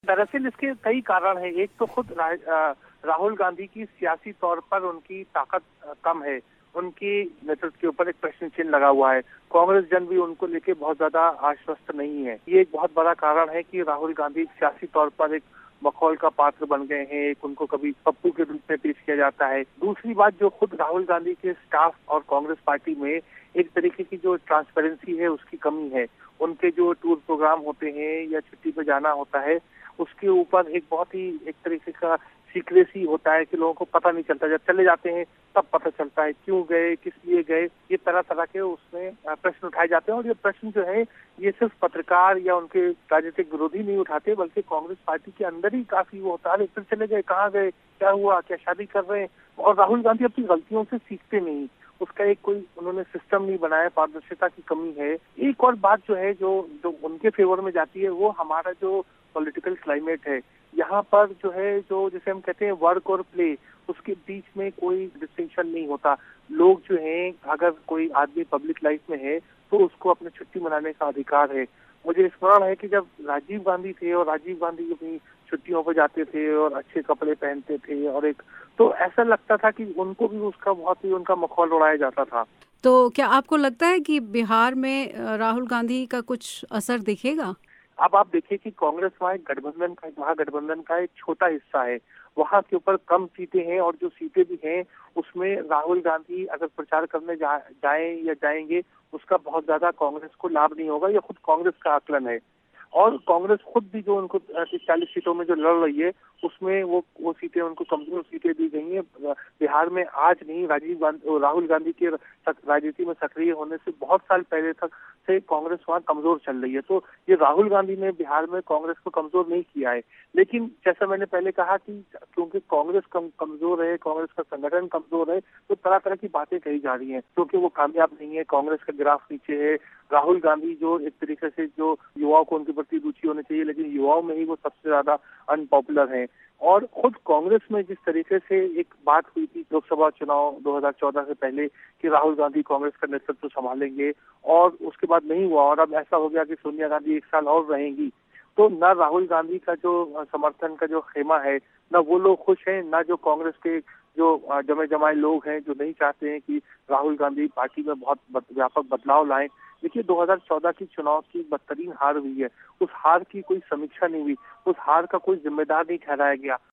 दरअसल इसके कई कारण हैं। एक तो खुद राहुल गांधी की सियासी तौर पर उनकी ताकत कम है, उनकी नेतृत्व के ऊपर एक प्रश्न चिन्ह लगा हुआ है। कांग्रेस जन भी उनको लेके बहुत ज्यादा आश्वस्त नहीं है। ये एक बहुत बड़ा कारण है कि राहुल गांधी सियासी तौर पर एक मखौल का पात्र बन गए हैं। एक उनको कभी पप्पू के रूप में पेश किया जाता है। दूसरी बात, जो खुद राहुल गांधी के स्टाफ और कांग्रेस पार्टी में एक तरीके की जो ट्रांसपेरेंसी है उसकी कमी है। उनके जो टूर प्रोग्राम होते हैं या छुट्टी पे जाना होता है, उसके ऊपर एक बहुत ही एक तरीके का सीक्रेसी होता है कि लोगों को पता नहीं चलता। जब चले जाते हैं तब पता चलता है क्यों गए, किस लिए गए। ये तरह तरह के उसमें प्रश्न उठाए जाते हैं। और ये प्रश्न जो है ये सिर्फ पत्रकार या उनके राजनीतिक विरोधी नहीं उठाते, बल्कि कांग्रेस पार्टी के अंदर ही काफी वो होता है, फिर चले गए, कहाँ गए, क्या हुआ, क्या शादी कर रहे हैं। और राहुल गांधी अपनी गलतियों से सीखते नहीं, उसका एक कोई उन्होंने सिस्टम नहीं बनाया। पारदर्शिता की कमी है। एक और बात जो है जो जो उनके फेवर में जाती है, वो हमारा जो पॉलिटिकल क्लाइमेट है, यहाँ पर जो है, जो जैसे हम कहते हैं वर्क और प्ले, उसके बीच में कोई डिस्टिंक्शन नहीं होता। लोग जो हैं, अगर कोई आदमी पब्लिक लाइफ में है तो उसको अपनी छुट्टी मनाने का अधिकार है। मुझे स्मरण है कि जब राजीव गांधी थे और राजीव गांधी अपनी छुट्टियों पर जाते थे और अच्छे कपड़े पहनते थे, और एक तो ऐसा लगता था कि उनको भी उसका बहुत ही उनका मखौल उड़ाया जाता था। तो क्या आपको लगता है कि बिहार में राहुल गांधी का कुछ असर दिखेगा? अब आप देखिए कि कांग्रेस वहाँ एक गठबंधन का महागठबंधन का एक छोटा हिस्सा है। वहाँ के ऊपर कम सीटें हैं, और जो सीटें भी हैं उसमें राहुल गांधी अगर प्रचार करने जाएं या जाएंगे, उसका बहुत ज्यादा कांग्रेस को लाभ नहीं होगा। ये खुद कांग्रेस का आकलन है। और कांग्रेस खुद भी जो उनको 40 सीटों में जो लड़ रही है, उसमें वो सीटें उनको कमजोर सीटें दी गई हैं। बिहार में आज नहीं, राहुल गांधी के राजनीति में सक्रिय होने से बहुत साल पहले तक से कांग्रेस वहाँ कमजोर चल रही है। तो ये राहुल गांधी ने बिहार में कांग्रेस को कमजोर नहीं किया है। लेकिन जैसा मैंने पहले कहा कि क्योंकि कांग्रेस कमजोर है, कांग्रेस का संगठन कमजोर है, तो तरह तरह की बातें कही जा रही हैं। क्योंकि वो कामयाब नहीं है, कांग्रेस का ग्राफ नीचे है। राहुल गांधी जो एक तरीके से जो युवाओं को उनके प्रति रुचि होनी चाहिए, लेकिन युवाओं में ही वो सबसे ज्यादा अनपॉपुलर है। और खुद कांग्रेस में जिस तरीके से एक बात हुई थी लोकसभा चुनाव 2014 से पहले कि राहुल गांधी कांग्रेस का नेतृत्व संभालेंगे, और उसके बाद नहीं हुआ, और अब ऐसा हो गया कि सोनिया गांधी 1 साल और रहेंगी। तो न राहुल गांधी का जो समर्थन का जो खेमा है, न वो लोग खुश हैं, न जो कांग्रेस के जो जमे जमाए लोग हैं जो नहीं चाहते हैं कि राहुल गांधी पार्टी में बहुत व्यापक बदलाव लाएं। देखिए 2014 की चुनाव की बदतरीन हार हुई है। उस हार की कोई समीक्षा नहीं हुई, उस हार का कोई जिम्मेदार नहीं ठहराया गया।